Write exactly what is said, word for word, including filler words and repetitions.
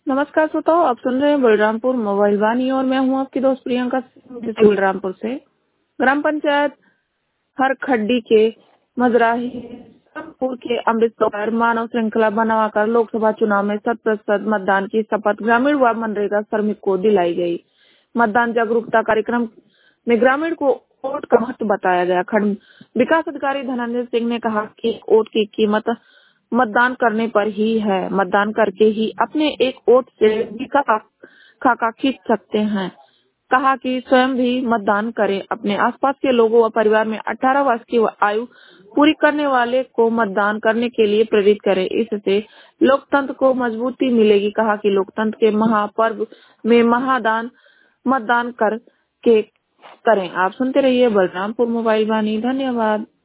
नमस्कार श्रोताओ, आप सुन रहे हैं बलरामपुर मोबाइल वाणी और मैं हूं आपकी दोस्त प्रियंका बलरामपुर से। ग्राम पंचायत हरखड्डी के मजराही रामपुर के अमृतसर मानव श्रृंखला बनाकर लोकसभा चुनाव में शत प्रतिशत मतदान की शपथ ग्रामीण व मनरेगा श्रमिक को दिलाई गई। मतदान जागरूकता कार्यक्रम में ग्रामीण को वोट का महत्व बताया गया। खंड विकास अधिकारी धनंजय सिंह ने कहा कि वोट की कीमत मतदान करने पर ही है। मतदान करके ही अपने एक वोट से भी खाका खींच सकते हैं। कहा कि स्वयं भी मतदान करें। अपने आसपास के लोगों व परिवार में अठारह वर्ष की आयु पूरी करने वाले को मतदान करने के लिए प्रेरित करें। इससे लोकतंत्र को मजबूती मिलेगी। कहा कि लोकतंत्र के महापर्व में महादान मतदान कर के करें। आप सुनते रहिए बलरामपुर मोबाइल वाणी। धन्यवाद।